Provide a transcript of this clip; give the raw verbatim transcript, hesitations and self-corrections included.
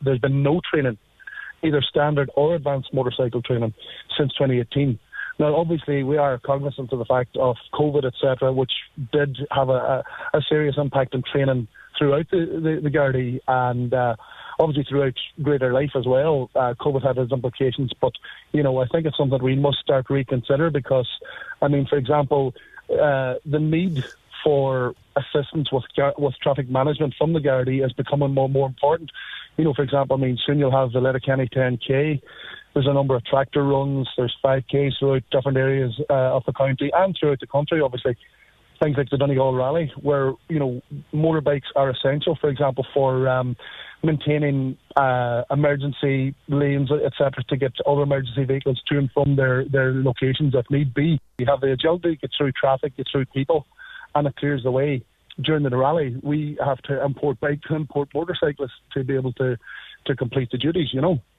there's been no training, either standard or advanced motorcycle training, since twenty eighteen. Now, obviously, we are cognizant of the fact of COVID, et cetera, which did have a, a, a serious impact on training throughout the, the, the Gardaí, and uh, obviously throughout greater life as well. Uh, COVID had its implications, but, you know, I think it's something we must start to reconsider because, I mean, for example, uh, the need for assistance with with traffic management from the Gardaí is becoming more and more important. You know, for example, I mean, soon you'll have the Letterkenny ten K. There's a number of tractor runs. There's five Ks throughout different areas uh, of the county and throughout the country, obviously. Things like the Donegal Rally, where, you know, motorbikes are essential, for example, for um, maintaining uh, emergency lanes, et cetera, to get other emergency vehicles to and from their, their locations if need be. You have the agility, get through traffic, get through people, and it clears the way. During the rally, we have to import bikes, import motorcyclists to be able to, to complete the duties, you know.